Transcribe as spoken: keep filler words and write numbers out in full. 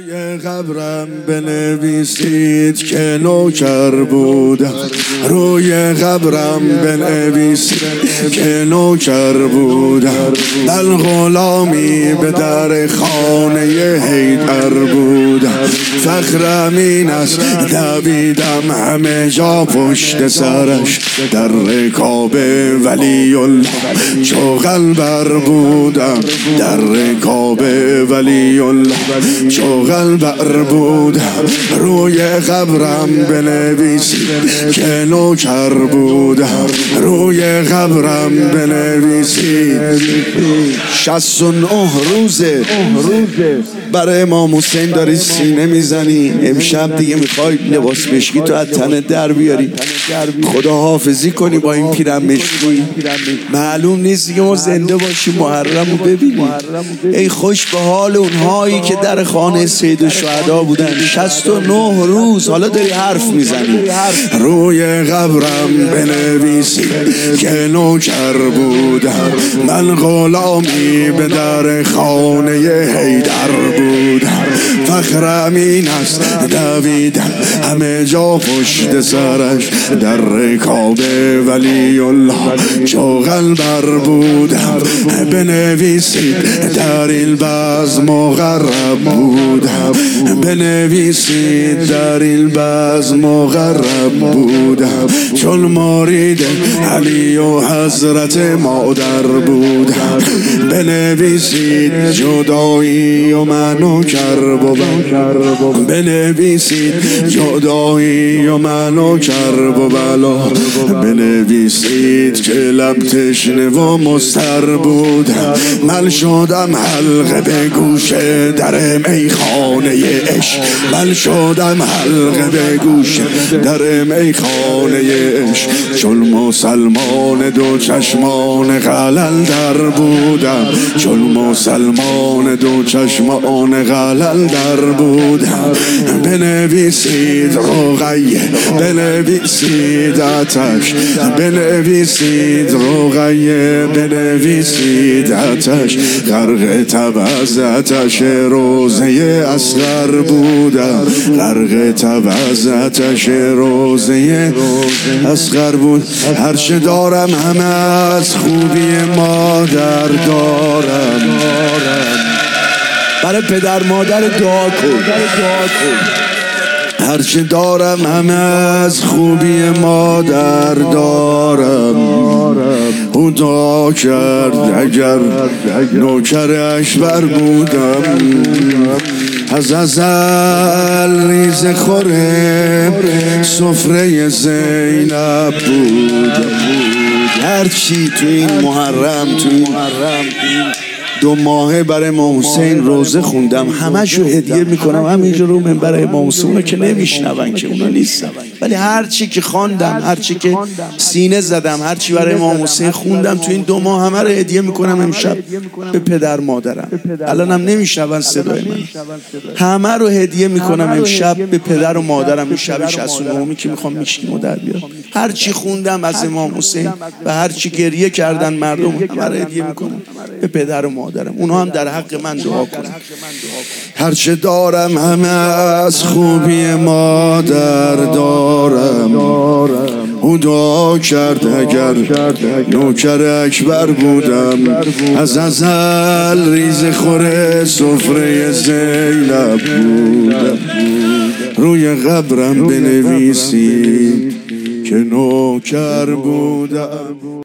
روی قبرم بنویسید که نوکر بودم. روی قبرم بنویسید که نوکر بودم. من غلامی به در خانه حیدر بودم. فخرم این است دویدم همه جا پشت سرش. در رکاب ولی الله چو قلبر بودم. در رکاب ولی الله چو قلبر بودم. روی قبرم بنویسید که نوکر بودم. روی قبرم بنویسید. شصت و نه روزه برای امام حسین داری سینه میزنی. امشب دیگه میخوای لباس مشکی تو از تن در بیاری، خدا حافظی کنی با این پیرم مشکی. معلوم نیست دیگه ما زنده باشیم محرم رو ببینیم. ای خوش به حال اونهایی که در خانه سید الشهدا بودن. شصت و نه روز حالا داری حرف میزنی. روی قبرم بنویسید که نوکر بودم. من غلامی به در خانه حیدر بودم. فخرم این است دویدم همه جا پشت سرش. در رکاب ولی الله چو قلبر بودم. بنویسید در این بزم مقرب بودم. بنویسید در این بزم مقرب بودم. چون مرید علی و حضرت مادر بودم. بنویسید جدایی و من و کرب. بنویسید جدایی و من و کرب و بلا. بنویسید که لب تشنه و مضطر بودم. من شدم حلقه به گوش در میخانه عشق. من شدم حلقه به گوش در میخانه عشق. چون مسلمان دو چشمان غلل در بودم. چون مسلمان دو چشمان غلل در بودم. بنویسید رقیه، بنویسید آتش، بنویسید رقیه، بنویسید آتش. غرق تب از آتش روزه اصغر بودم. غرق تب از آتش روزه اصغر بود. هرچه دارم همه از خوبی مادر دارم. برای پدر مادر دعا کن. هرچه دارم همه از خوبی مادر دارم. او دعا کرد اگر نوکر اکبر بودم. از ازل ریز خوره سفره زینب بودم. هرچی تو این محرم تو این دو ماهه برای امام حسین روزه خوندم. همشو هدیه میکنم همینجا رو منبر امام حسین. اونا که نمیشنون که اونا نیستن، ولی هرچی که خواندم، هرچی که سینه زدم، هرچی برای امام حسین خوندم تو این دو ماه همه رو هدیه میکنم امشب به پدر مادرم. الانم نمیشنون صدای من. همه رو هدیه میکنم امشب به پدر و مادرم. این شب شصت و نهمی که میخوام میشکیم در بیارم. هرچی خوندم از امام حسین و هرچی گریه کردن مردم همه رو هدیه میکنم به پدر و مادرم. اونها هم در حق من دعا کنن. هرچه دارم همه از خوبی مادر دارم. او دعا کرد اگر نوکر اکبر بودم. از ازل ریز خوره سفره زینب بودم. روی قبرم بنویسید که نوکر بودم.